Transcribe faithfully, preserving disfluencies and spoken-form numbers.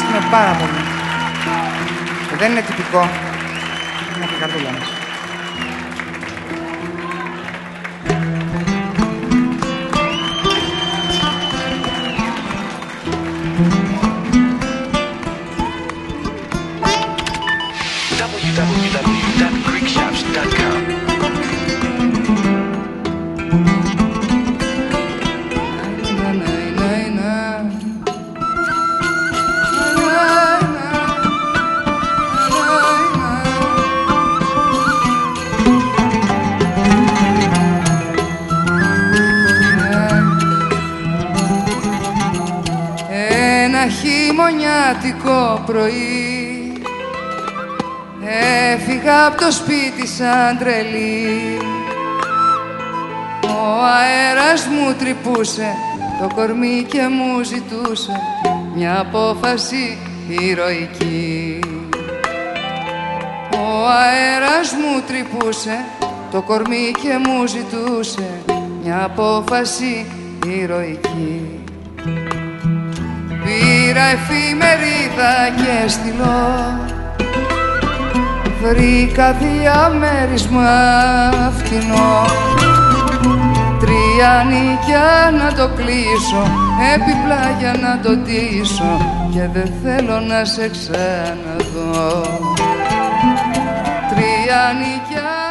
ευχαριστούμε πάρα πολύ. Δεν είναι τυπικό. Είναι από την καρδούλα μας. double-u double-u double-u dot greek shops dot com Ένα χειμωνιάτικο πρωί έφυγα από το σπίτι σαν τρελή. Ο αέρας μου τρυπούσε το κορμί και μου ζητούσε μια απόφαση ηρωική. Ο αέρας μου τρυπούσε το κορμί και μου ζητούσε μια απόφαση ηρωική. Πήρα εφημερίδα και στυλό, βρήκα διαμέρισμα φτηνό. Τρία νίκια να το κλείσω, έπιπλα για να το ντύσω, και δεν θέλω να σε ξαναδώ. Τρία νίκια